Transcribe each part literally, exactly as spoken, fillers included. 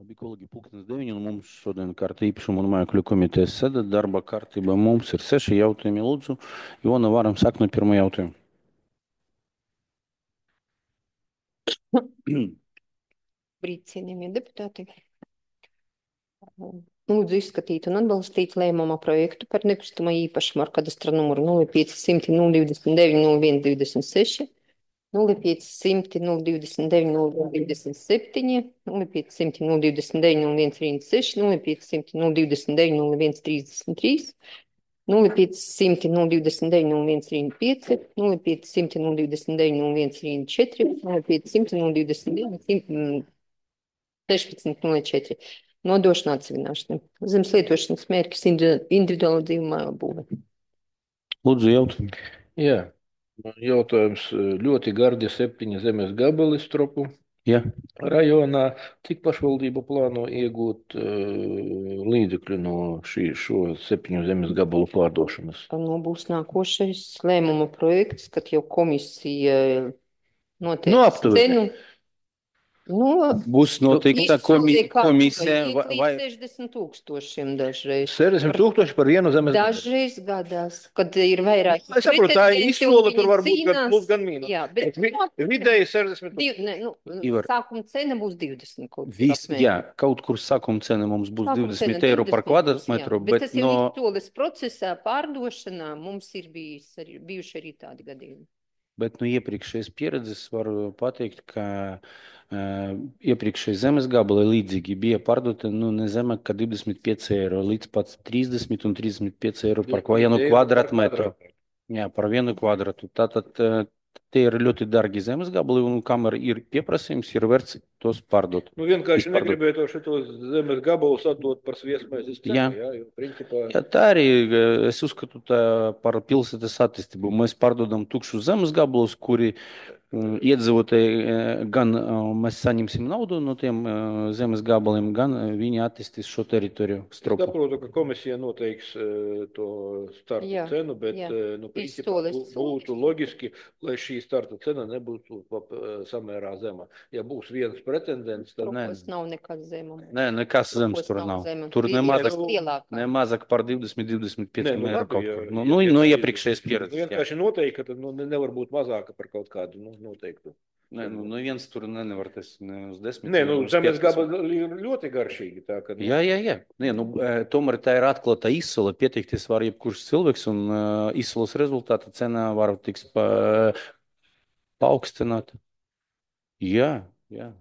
Labi, kolēģi, pulkstens deviņi, un mums šodien kārta īpašuma un mājokļu komitejas sēde. Darba kārtībā mums ir seši jautājumi, lūdzu. Ivona, varam sākt no pirmā jautājuma. Brīd, cienījamie deputāti. Lūdzu izskatīt un atbalstīt lēmuma projektu par nekustamā īpašuma ar kadastra numuru nulle pieci simti nulle divdesmit deviņi nulle viens divdesmit seši, nulle pieci simti nulle divdesmit deviņi nulle viens divdesmit septiņi, nulle pieci simti nulle divdesmit deviņi nulle viens trīsdesmit seši, nulle pieci simti nulle divdesmit deviņi nulle viens trīsdesmit trīs, nulle pieci simti nulle divdesmit deviņi nulle viens trīsdesmit pieci, nulle pieci simti nulle divdesmit deviņi nulle viens trīsdesmit četri, nulle pieci simti nulle divdesmit deviņi sešpadsmit nulle četri. Nodošana atsevināšana. Zemes lietošanas mērķis individuāla dzīvuma būve. Lūdzu, jautājumu. Jā, man jautājums ļoti gardi septiņi zemes gabali stropu Jā. rajonā. Cik pašvaldība plāno iegūt uh, līdzekļu no šī, šo septiņu zemes gabalu pārdošanas? Nu, būs nākošais lēmuma projekts, kad jau komisija noteiks Nu, aptuveni. cenu. Nu, Būs noteikta komi komisija vai... vai... Līdz sešdesmit tūkstošiem dažreiz. sešdesmit tūkstoši par vienu zemes gabalu. Dažreiz gadās, kad ir vairāk. Es saprotu, tā ir izsola, tur var būt gan cīnās. plus, gan mīnus. Jā, bet Vi, vidēji sešdesmit div, ne, nu, Ivar. sākuma cena būs divdesmit kaut Vis, jā, kaut kur sākuma cena mums būs Sākuma divdesmit cena eiro par divdesmit, kvadrātmetru, jā, bet, bet tas ir no... izsoles procesā pārdošanā mums ir bijis, arī, bijuši arī tādi gadījumi. Bet no iepriekšējas pieredzes varu pateikt, ka uh, iepriekšēji zemes gabali līdzīgi bija pārdota nu, ne zemāk kā divdesmit pieci eiro līdz pat trīsdesmit un trīsdesmit pieci eiro par vienu kvadrātmetru. Jā, par vienu kvadrātu. Tātad tie ir ļoti dārgi zemes gabali, un kamēr ir pieprasījums, ir vērts tos pārdot. Nu, vienkārši Izpārdot. negribēju to šitos zemes gabalus atdot par sviestmaizes cenu, Jā. jā, jo principā... Jā, tā arī es uzskatu tā par pilsētas attīstību. Mēs pārdodam tukšus zemes gabalus, kuri mm, iedzīvotāji gan uh, mēs saņemsim naudu no tiem uh, zemes gabaliem, gan uh, viņi attīstīs šo teritoriju Es stropu. saprotu, ka komisija noteiks uh, to starta Jā, cenu, bet jā. uh, nu, principā Izsoles bū- būtu loģiski, lai šī starta cena nebūtu pap, uh, samērā zema. Ja būs viens pretendents, tad Nē. Tas nav nekāds zemums. Nē, nekas zemes tur nav. Tur nemazāk, nemazāk par divdesmit līdz divdesmit Nē, pieciem nu, eiro labi, kaut ja- kur. Nu, ja nu, no vienkārši- iepriekšējas pieredzes. jā. vienkārši noteikti, ka tad nu, ne- nevar būt mazāka par kaut kādu nu, noteiktu. Nē, nu, nu viens tur ne- nevar tas ne uz desmit. Nē, nu, ne uz zemes piecdesmit. gabali ir ļoti garšīgi. Tā, ka, nu, Jā, jā, jā. Nē, nu, e, tomēr tā ir atklāta izsole. Pieteikties var jebkurš cilvēks, un uh, izsoles rezultāta cena var tiks pa, paaugstināta. Jā, jā.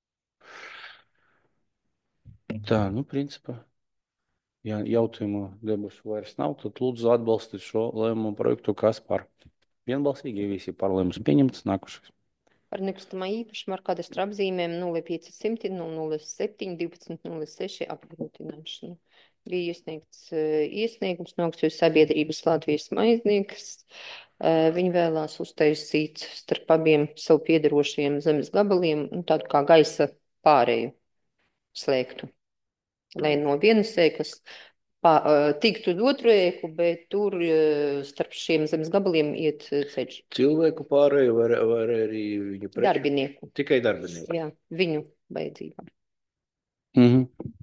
Tā, nu, principā. Ja jautājumu debašu vairs nav, tad lūdzu atbalstīt šo lēmumu projektu, kas par vienbalsīgi visi par lēmumus pieņemts nākušais. Par nekustamā īpašuma ar kadastra apzīmēm nulle pieci simti nulle septiņi divpadsmit nulle seši apgrūtināšanu. Bija iesniegts uh, iesniegums no akciju sabiedrības Latvijas maiznieks. Uh, viņi vēlās uztaisīt starp abiem sev piederošajiem zemes gabaliem nu, tādu kā gaisa pārēju slēgtu. Lai no vienas ēkas pā, uh, tiktu uz otru ēku, bet tur uh, starp šiem zemes gabaliem iet uh, ceļš. cilvēku pārēju var, var arī viņu preču. Darbinieku, Tikai darbinieku. jā, viņu vajadzībām. Mhm.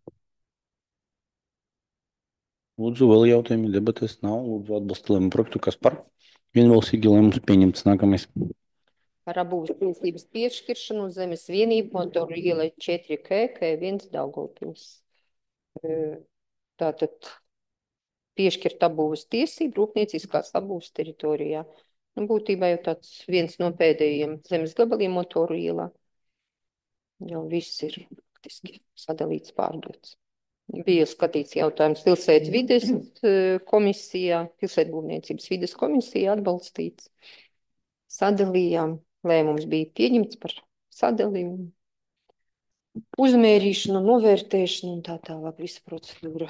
Lūdzu, vēl jautājumi debates nav. Lūdzu, atbalstīt lēmumu projektu, kas par vienbalsīgi lēmums pieņemts nākamais. Par abūves tiesības piešķiršanu uz zemes vienību motoru ielai četri K, K viens Daugavpils. Uh, Tātad piešķirt abūves tiesību rūpnieciskās abūves teritorijā. Nu, būtībā jau tāds viens no pēdējiem zemes gabaliem motoru ielā. Jau viss ir faktiski sadalīts, pārdots. Bija skatīts jautājums pilsētu vides eh, komisijā, pilsētu būvniecības vides komisijā atbalstīts. Sadalījām, lēmums bija pieņemts par sadalījumu, uzmērīšanu, novērtēšanu un tā tālāk visa procedūra.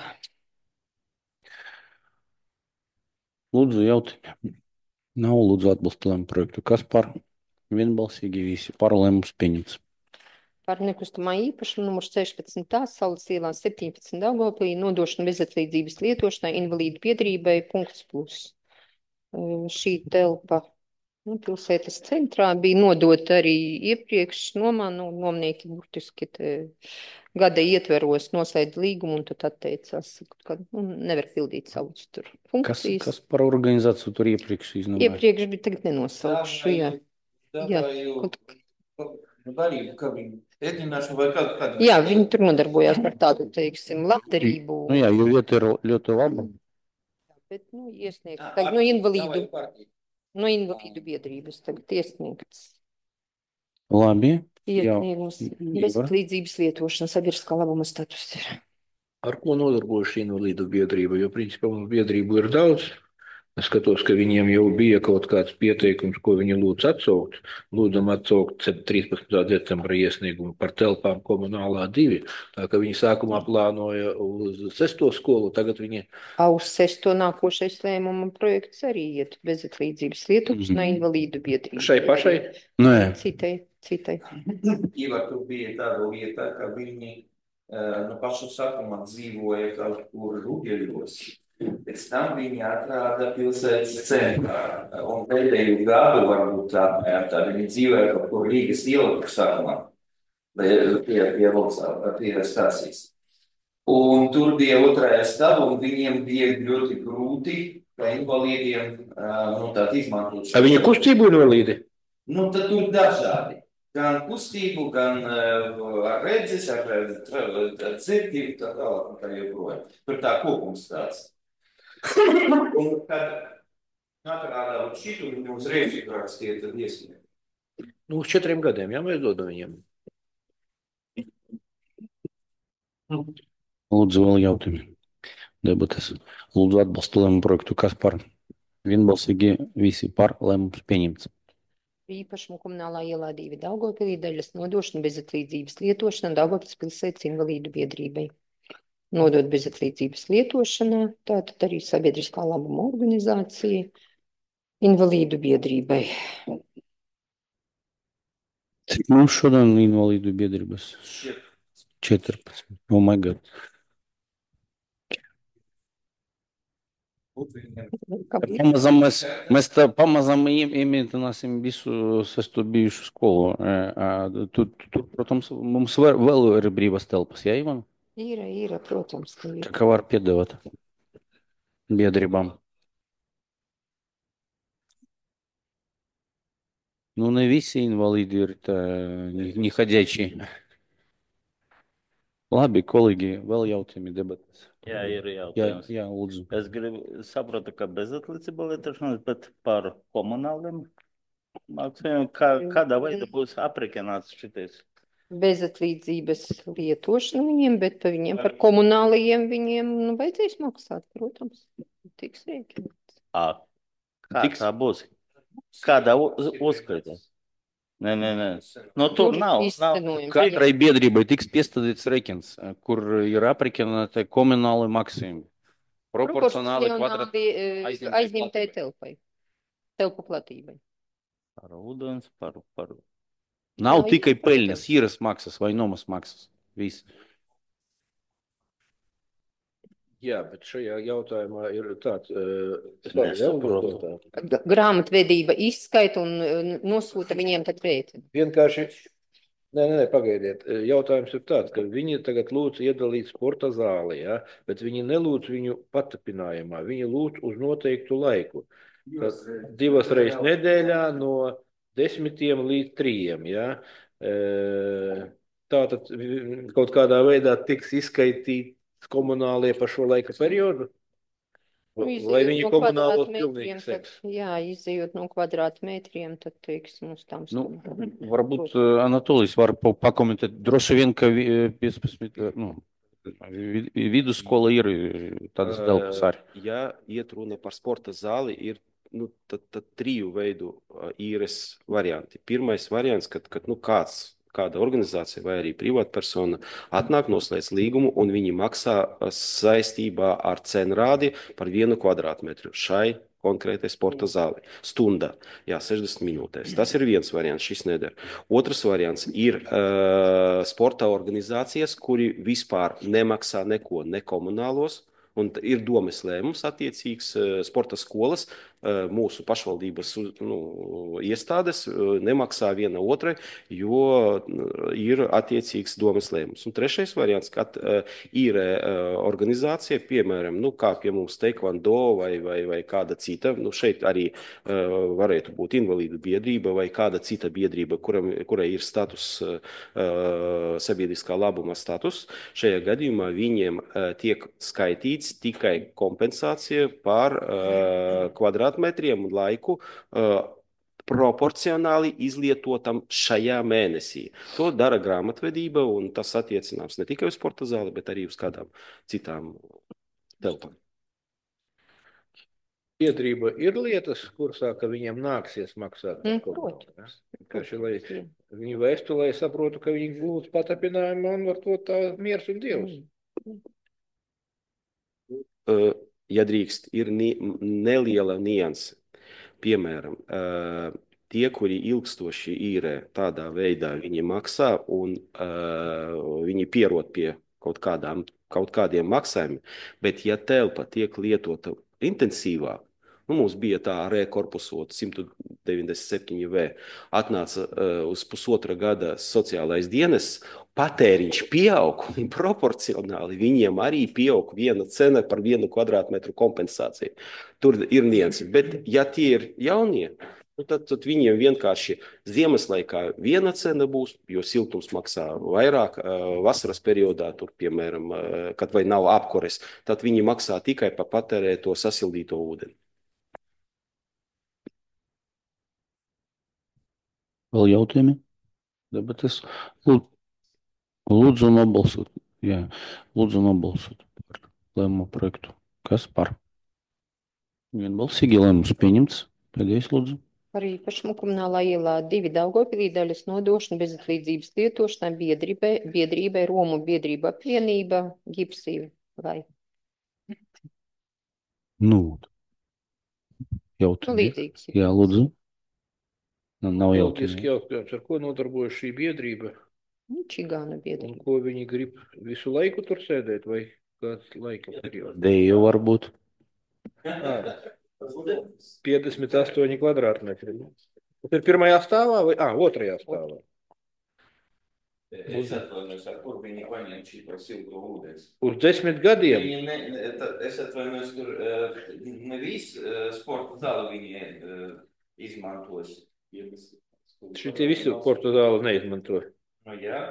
Lūdzu, jautājumi. Nav lūdzu atbalstīt lēmumu projektu, kas par vienbalsīgi visi par lēmums pieņemts. Par nekustamā īpašuma numurs sešpadsmit tā Saules ielā septiņpadsmit Daugavpilī nodošanu bezatlīdzības lietošanai invalīdu biedrībai punkts plus. Uh, Šī telpa Nu, pilsētas centrā bija nodota arī iepriekš nomā, nu, nomnieki burtiski te gada ietveros noslēdz līgumu un tad atteicās, ka nu, nevar pildīt savus tur Kas, funkcijas. kas par organizāciju tur iepriekš iznomāja? Iepriekš bija, tagad nenosaukšu, jā. Jā, kaut... Darību, ka viņi ēdināšanu vai kādu, kādu... Jā, viņi tur nodarbojās ar tādu, teiksim, labdarību. Nu jā, jo vieta ir ļoti laba. Bet, nu, iesniegt, tagad, nu, invalīdu, nu, invalīdu biedrības tagad iesniegts. Labi. Iesniegums Jā. bezatlīdzības lietošana sabiedriskā labuma status ir. Ar ko nodarbojas šī invalīdu biedrība? Jo, principā, mums biedrību ir daudz. Es skatos, ka viņiem jau bija kaut kāds pieteikums, ko viņi lūdz atsaukt. Lūdzam atsaukt trīspadsmitā decembra iesniegumu par telpām komunālā divi. Tā ka viņi sākumā plānoja uz sesto skolu, tagad viņi... Uz sesto nākošais lēmuma projekts arī iet bezatlīdzības lietošanai Mhm. invalīdu biedrībai. Šai pašai? Nē. Citai, citai. Ivar, tur bija tāda lieta, ka viņi uh, no paša sākumā dzīvoja kaut kur Ruģeļos. Pēc tam viņi atrāda pilsētas centrā. Un pēdējo gadu varbūt tā, tā viņi dzīvoja kaut kur Rīgas ielā sākumā. Pie, pie, pie, pie stācijas. Un tur bija otrajā stāvā, un viņiem bija ļoti grūti, ka invalīdiem uh, nu, tā izmantot. A viņa kustību invalīdi? Nu, tad tur dažādi. Gan kustību, gan uh, ar redzes, ar, ar, ar dzirdību, tā tālāk, un tā joprojām. Tur tā kopums tāds. Un kad atrādā uz šitu, viņi mums reizi rakstīja, tad iesniegt. Nu, uz četriem gadiem, jā, mēs dodam viņiem. Lūdzu, vēl jautājumi. Debates. Lūdzu, atbalstu lēmumu projektu. Kas par? Vienbalsīgi visi par lēmums pieņemts. Īpašumu komunālā ielā divi Daugavpilī daļas nodošana bezatlīdzības lietošana Daugavpils pilsētas invalīdu biedrībai. Nodot bezatlīdzības lietošanā, tātad arī sabiedriskā labuma organizācija invalīdu biedrībai. Cik mums šodien invalīdu biedrības? četrpadsmit. Oh my God. Pamazam mēs, mēs tā pamazam iemītināsim visu sesto bijušu skolu. Tur, tur, protams, mums vēl, vēl ir brīvas telpas, jā, Ivan? Ir, ir, protams, ka ir. Kā var piedāvāt biedrībām? Nu, ne visi invalīdi ir tā neходячие. Labi, kolēģi, vēl jautājumi debatas. Jā, ir Jā, jautājums. jā, lūdzu. Es gribu saprotu, ka bezatlīdzība lietošanas, bet par komunāliem maksājumiem, kā, kādā veidā būs aprēķināts šitais? Bezatlīdzības lietošana viņiem, bet par viņiem, par komunālajiem viņiem, nu, vajadzēs maksāt, protams. Tiks rēķināts. Ā, kā Tiks. tā būs? Kādā uz- uzskaitā? Nē, nē, nē. No tur nav, nav. izcenojums. Katrai biedrībai tiks piestādīts rekins, kur ir aprēķināti komunāli maksājumi. Proporcionāli kvadrat. Proporcionāli, eh, aizņemtai aizņemtai telpai. Telpu platībai. Par ūdens, par, par. Nav Jā, tikai jā, peļņas, īres maksas vai nomas maksas. Viss. Jā, bet šajā jautājumā ir tāds... Uh, Nesaprotu. G- Grāmatvedība izskaita un eh, nosūta viņiem tad rēķinu. Vienkārši, nē, nē, nē, pagaidiet, jautājums ir tāds, ka viņi tagad lūdz iedalīt sporta zāli, ja? Bet viņi nelūdz viņu patapinājumā, viņi lūdz uz noteiktu laiku. Tad divas reizes nedēļā no desmitiem līdz trījiem, ja? E, tātad vi- kaut kādā veidā tiks izskaitīts komunālie par šo laika periodu? Nu, Vai izejot viņi no komunālos kvadrātmetriem, pilnīgi tad- seks? Jā, izejot no kvadrātmetriem, tad, teiksim, uz tām Nu, stundām. varbūt eh, Anatolijs var pa- pakomentēt. Droši vien, ka vi- eh, piecpadsmit, eh, nu, vi- vidusskola ir eh, tādas telpas arī. Ja iet runa par sporta zāli, ir nu, tad, tad triju veidu ā, īres varianti. Pirmais variants, kad, kad nu, kāds, kāda organizācija vai arī privātpersona atnāk, noslēdz līgumu un viņi maksā ā, saistībā ar cenrādi par vienu kvadrātmetru šai konkrētai sporta zāli. Stundā, jā, sešdesmit minūtēs. Tas ir viens variants, šis neder. Otrs variants ir uh, sporta organizācijas, kuri vispār nemaksā neko, ne komunālos, un t- ir domes lēmums attiecīgs uh, sporta skolas mūsu pašvaldības nu, iestādes nemaksā viena otrai, jo ir attiecīgs domes lēmums. Un trešais variants, kad ir organizācija, piemēram, nu, kā pie mums Taekwondo vai, vai, vai kāda cita, nu, šeit arī varētu būt invalīdu biedrība vai kāda cita biedrība, kuram, kurai ir status, sabiedriskā labuma status. Šajā gadījumā viņiem tiek skaitīts tikai kompensācija par kvadrātmetriem un laiku proporcionāli izlietotam šajā mēnesī. To dara grāmatvedība, un tas attiecināms ne tikai uz sporta zāli, bet arī uz kādām citām telpām. Biedrība ir lietas kursā, ka viņiem nāksies maksāt. Mm, protams. Kaši, lai viņi vēstu, lai saprotu, ka viņi lūdz patapinājumu un var to tā miers un dievs. Ja drīkst, ir ni neliela nianse. Piemēram, tie, kuri ilgstoši īrē tādā veidā, viņi maksā un viņi pierod pie kaut, kādām, kaut kādiem maksājumiem, bet ja telpa tiek lietota intensīvāk, nu, mums bija tā rekorpusot simt deviņdesmit septiņi V, atnāca uh, uz pusotra gada sociālais dienas, patēriņš pieaug un proporcionāli viņiem arī pieaug viena cena par vienu kvadrātmetru kompensāciju. Tur ir nianses, bet ja tie ir jaunie, nu, tad, tad viņiem vienkārši ziemas laikā viena cena būs, jo siltums maksā vairāk, uh, vasaras periodā, tur, piemēram, uh, kad vai nav apkures, tad viņi maksā tikai par patērēto sasildīto ūdeni. Vēl jautājumi? Debates? Lūdzu, lūdzu nobalsot. Jā, lūdzu nobalsot par lēmumu projektu. Kas par? Vienbalsīgi lēmums pieņemts. Pēdējais lūdzu. Par īpašumu komunālā ielā divi Daugavpilī daļas nodošana bezatlīdzības lietošanai biedrībai, biedrībai Romu biedrība apvienība Gipsīva vai? Nu, jautājumi. Līdzīgs. Jā, lūdzu. Nav Politiski jautājumi. jautājums, ar ko nodarbojas šī biedrība? Nu, Čigāna Un biedrība. ko viņi grib visu laiku tur sēdēt vai kāds laika periods? Deju varbūt. Ah, piecdesmit astoņi kvadrātmetri. Tas ir pirmajā stāvā vai? Ah, otrajā stāvā. Es atvainojos, ar kur viņi paņem šito silto ūdens. Uz desmit gadiem. Viņi ne, ne, ta- es atvainojos, tur eh, ne visu eh, sporta zāli viņi eh, izmantos. Šitie visi sporta zāli neizmanto. Nu, jā.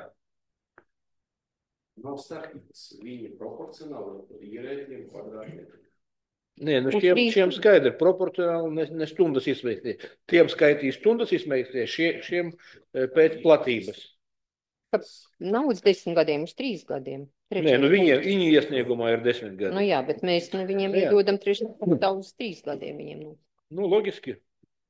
Nav starpības, viņi proporcionāli īrētiem kvadrātmetriem. Nē, nu Uz šiem, trīs- šiem skaidri proporcionāli ne, ne stundas izmēgstie. Tiem skaitīs stundas izmēgstie, šie, šiem eh, pēc platības. Nav uz desmit gadiem, uz trīs gadiem. Nē, nu viņiem, viņu iesniegumā ir desmit Nu gadi. jā, bet mēs nu, viņiem Jā. iedodam trešā uz trīs gadiem viņiem. Nu. Nu, logiski.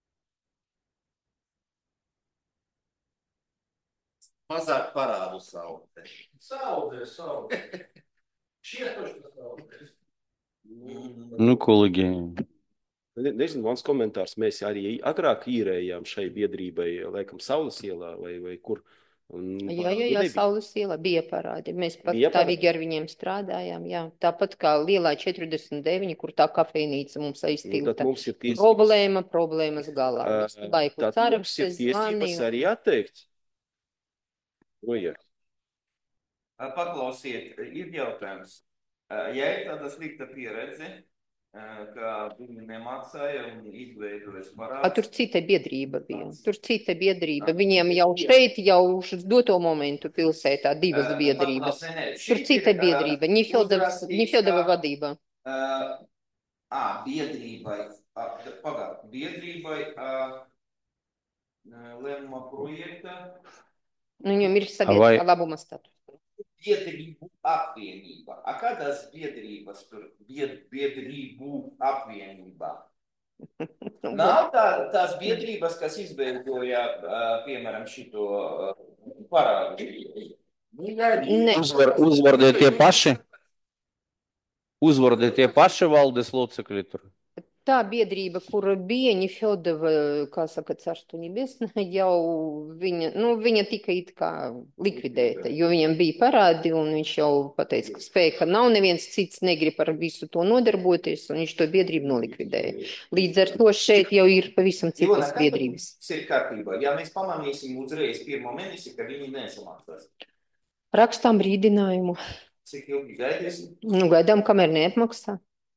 Mazāk parādu saukte. Saudē, saudē. Šietoši saudē. Nu, kolēģi, Ne, nezinu, mans komentārs, mēs arī agrāk īrējām šai biedrībai, laikam, Saules ielā vai, vai kur. Un Jā, jā, jā, Saules iela bija parādi. Mēs pat Bija tāvīgi ar viņiem strādājām. Jā. Tāpat kā lielā četrdesmit deviņi, kur tā kafejnīca mums Nu, tad aizstilta. mums ir tiesības, Problēma, problēmas galā. Ā, Visu laiku tad mums ir saraksts, tiesības zvani. arī atteikt. Nu, jā. Eh, Paklausiet, ir jautājums. Eh, Ja ir tāda slikta pieredze, eh, ka viņi nemaksāja un izveidojas A, parāds. tur cita biedrība bija. Tur cita biedrība. Viņiem jau šeit, jau uz doto momentu pilsētā divas Eh, biedrības. paklausē, nē, Tur šeit cita ir, eh, biedrība. Ņifildevas uzrakstīts, Ņifildeva ka, vadība. eh, Ā, biedrībai, ā, pagād, biedrībai ā, lēmuma projekta Nu, viņam ir vai- sabiedriskā labuma status. biedrību apvienība. A kādas biedrības tur? Bied, biedrību apvienība. Nu, Nav tā, tās biedrības, kas izveidoja, ā, piemēram, šito ā, parādu. Ne. uzvar, uzvardē tie paši? Uzvardē tie paši valdes locekļi tur. Tā biedrība, kur bija Ņefjodava, kā saka, Carstu Nebesna, jau viņa, nu, viņa tika it kā likvidēta, jo viņam bija parādi, un viņš jau pateica, ka spēja, ka nav neviens cits negrib ar visu to nodarboties, un viņš to biedrību nolikvidēja. Līdz ar to šeit jau ir pavisam citas biedrības. Tas ir kārtībā. Ja mēs pamanīsim uzreiz pirmo mēnesi, ka viņi nesamaksās. Rakstām brīdinājumu. Cik ilgi gaidīsim? Nu, gaidām, kamēr neapmaksā.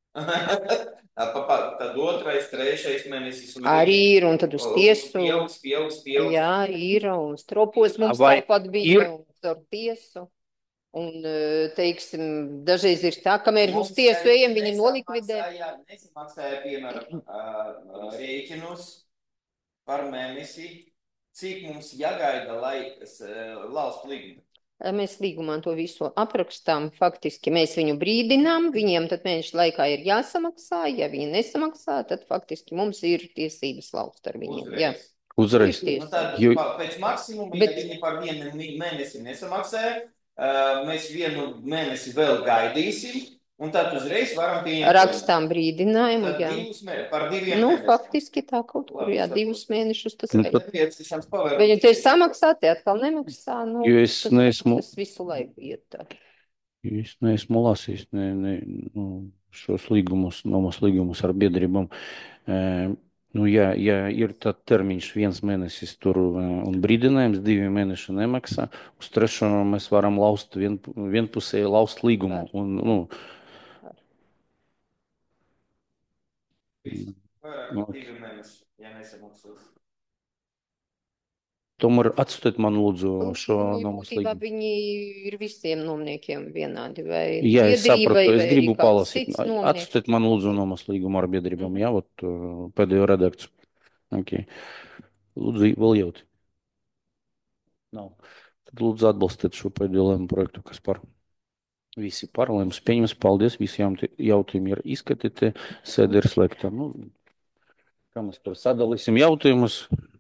Tad otrais, trešais mēnesis. Arī ir, un tad uz tiesu. Pieaugs, pieaugs, pieaugs. Jā, ir, un stropos mums Vai tāpat bija, ir? un ar tiesu. Un, teiksim, dažreiz ir tā, kamēr uz tiesu ejam, viņi nolikvidē. Nesamaksāja, piemēram, rēķinus par mēnesi. Cik mums jāgaida, lai lauzt līgumu? Mēs līgumā to visu aprakstām. Faktiski mēs viņu brīdinām, viņiem tad mēneša laikā ir jāsamaksā. Ja viņi nesamaksā, tad faktiski mums ir tiesības lauzt ar viņiem. Jā. Uzreiz. Ir Nu, tad Jo- pa- pēc maksimuma, Bet- ja viņi par vienu mēnesi nesamaksāja, ā, mēs vienu mēnesi vēl gaidīsim, un tad uzreiz varam pieņemt. Rakstām brīdinājumu, Tad jā. divus mē- par diviem Nu, mēnešiem. faktiski tā kaut kur, jā, divus mēnešus tas Nu, ir. tad- Nepieciešams pavērot. Viņi te samaksā, te atkal nemaksā. Nu, Jo es tas, neesmu- tas visu laiku iet tā. Es neesmu lasījis ne, ne, nu, šos līgumus, nomas līgumus ar biedrībām. E, nu, ja, ja ir tad termiņš viens mēnesis tur e, un brīdinājums, divi mēneši nemaksā, uz trešo mēs varam laust vien, vienpusēji laust līgumu. Un, nu, Vairāk Nu, par divi mēneši, ja nesamaksās. tomēr atstāt man lūdzu šo Līgumi nomas būtībā līgumu. viņi ir visiem nomniekiem vienādi. Vai Jā, es biedrībai, sapratu, vai es arī gribu kāds palasīt. cits nomnieks. Atstāt man lūdzu nomas līgumu ar biedrībām. Jā, vot uh, pēdējo redakciju. Okay. Lūdzu, vēl jauti. Nav. Tad lūdzu atbalstiet šo pēdējo lēmumu projektu, kas par visi par lēmumus pieņems. Paldies, visi jauti- jautājumi ir izskatīti. Sēde ir slēgta. Nu, kā mēs tur sadalīsim jautājumus?